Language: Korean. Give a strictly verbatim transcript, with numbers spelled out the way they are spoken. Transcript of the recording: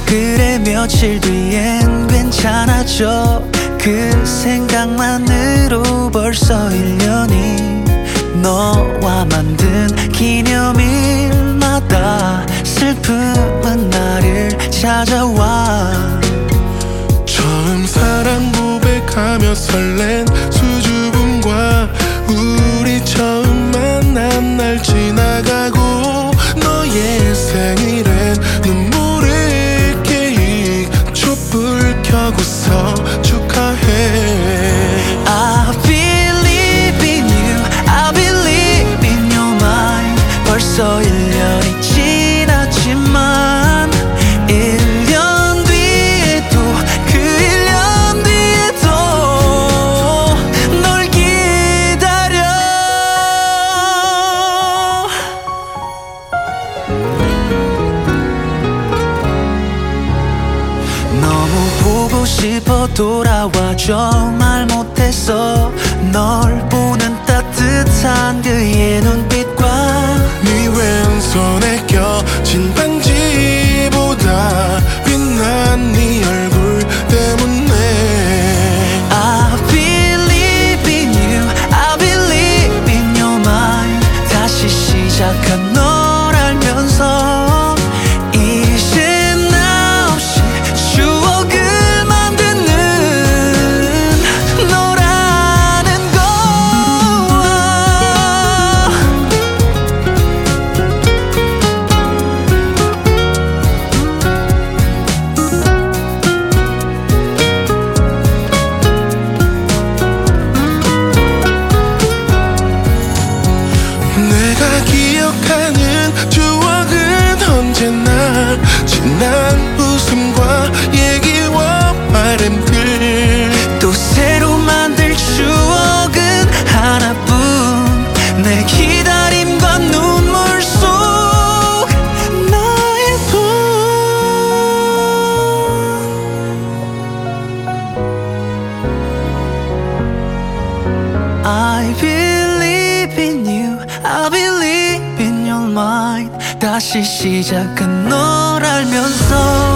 그래 며칠 뒤엔 괜찮아져. 그 생각만으로 벌써 일 년이 너와 만든 기념일마다 슬픔은 나를 찾아와. 처음 사랑 고백하며 설렌 수줍음과 우리 처음 만난 날 지나가고 너의 생일엔 눈물을 깨 촛불 켜고서 축하해. I believe in you, I believe in your mind. 벌써 일 년이 지났지만 일 년 뒤에도 그 일 년 뒤에도 널 기다려. 너무 보고 싶어 돌아와줘. 말 못했어. 널 보는 따뜻한 그의 눈빛과 네 왼손에 껴진 반지보다 빛난 네 얼굴 때문에 I believe in you, I believe in your mind. 다시 시작한 널 알면서 이제 나 없이 추억을 만드는 너라는 걸. 내가 기억하는 추억은 언제나 지난 웃음과 얘기와 바램들. 또 새로 만들 추억은 하나뿐. 내 기다림과 눈물 속 나의 돈. I believe in you, I believe in your mind. 다시 시작한 널 알면서